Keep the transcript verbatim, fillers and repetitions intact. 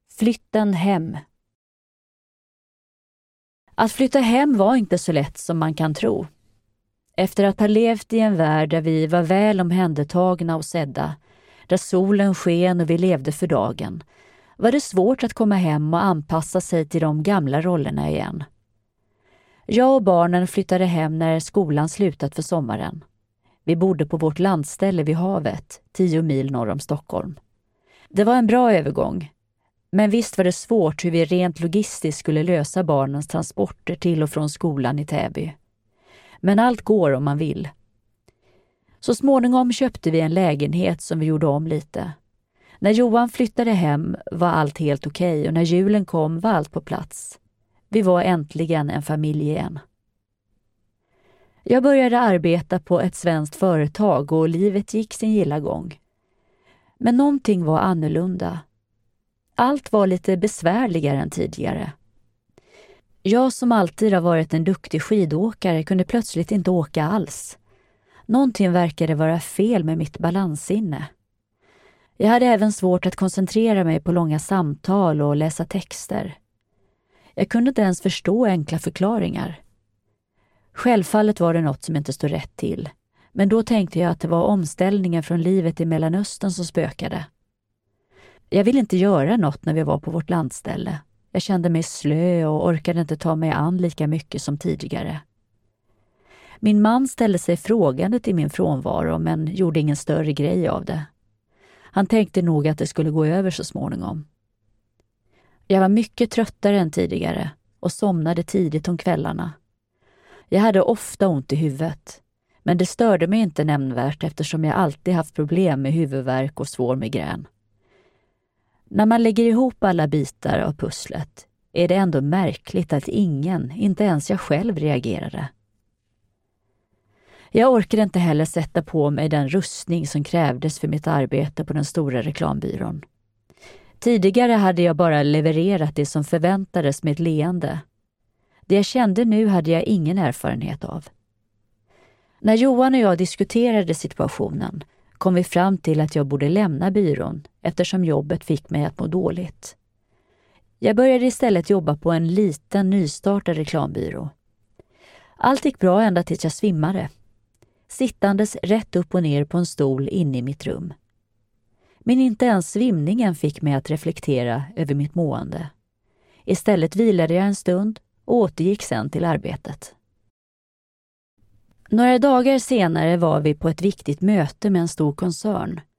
Flytten hem. Att flytta hem var inte så lätt som man kan tro. Efter att ha levt i en värld där vi var väl omhändertagna och sedda, där solen sken och vi levde för dagen, var det svårt att komma hem och anpassa sig till de gamla rollerna igen. Jag och barnen flyttade hem när skolan slutat för sommaren. Vi bodde på vårt landställe vid havet, tio mil norr om Stockholm. Det var en bra övergång, men visst var det svårt hur vi rent logistiskt skulle lösa barnens transporter till och från skolan i Täby. Men allt går om man vill. Så småningom köpte vi en lägenhet som vi gjorde om lite. När Johan flyttade hem var allt helt okej och när julen kom var allt på plats. Vi var äntligen en familj igen. Jag började arbeta på ett svenskt företag och livet gick sin gilla gång. Men någonting var annorlunda. Allt var lite besvärligare än tidigare. Jag som alltid har varit en duktig skidåkare kunde plötsligt inte åka alls. Någonting verkade vara fel med mitt balanssinne. Jag hade även svårt att koncentrera mig på långa samtal och läsa texter. Jag kunde inte ens förstå enkla förklaringar. Självfallet var det något som inte stod rätt till, men då tänkte jag att det var omställningen från livet i Mellanöstern som spökade. Jag ville inte göra något när vi var på vårt landställe. Jag kände mig slö och orkade inte ta mig an lika mycket som tidigare. Min man ställde sig frågande till min frånvaro men gjorde ingen större grej av det. Han tänkte nog att det skulle gå över så småningom. Jag var mycket tröttare än tidigare och somnade tidigt om kvällarna. Jag hade ofta ont i huvudet, men det störde mig inte nämnvärt eftersom jag alltid haft problem med huvudvärk och svår migrän. När man lägger ihop alla bitar av pusslet är det ändå märkligt att ingen, inte ens jag själv, reagerade. Jag orkade inte heller sätta på mig den rustning som krävdes för mitt arbete på den stora reklambyrån. Tidigare hade jag bara levererat det som förväntades med ett leende. Det jag kände nu hade jag ingen erfarenhet av. När Johan och jag diskuterade situationen kom vi fram till att jag borde lämna byrån eftersom jobbet fick mig att må dåligt. Jag började istället jobba på en liten nystartad reklambyrå. Allt gick bra ända tills jag svimmade. Sittandes rätt upp och ner på en stol inne i mitt rum. Men inte ens svimningen fick mig att reflektera över mitt mående. Istället vilade jag en stund och återgick sen till arbetet. Några dagar senare var vi på ett viktigt möte med en stor koncern.